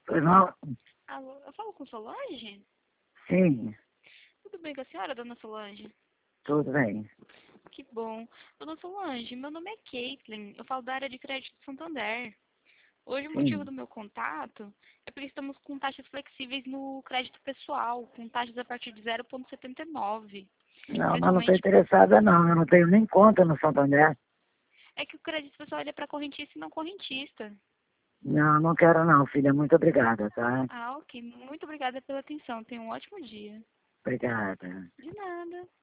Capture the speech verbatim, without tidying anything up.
Foi mal? Alô, eu falo com Solange? Sim, Tudo bem com a senhora, dona Solange? tudo bem. Que bom. Dona Solange, meu nome é Caitlin, eu falo da área de crédito do Santander. Hoje o motivo Sim. do meu contato é porque estamos com taxas flexíveis no crédito pessoal, com taxas a partir de zero vírgula setenta e nove. Não, mas não estou Principalmente interessada não. Eu não tenho nem conta no Santander. é que o crédito pessoal ele é para correntista e não correntista. Não, não quero não, filha. Muito obrigada, tá? Ah, ok. Muito obrigada pela atenção. Tenha um ótimo dia. Obrigada. De nada.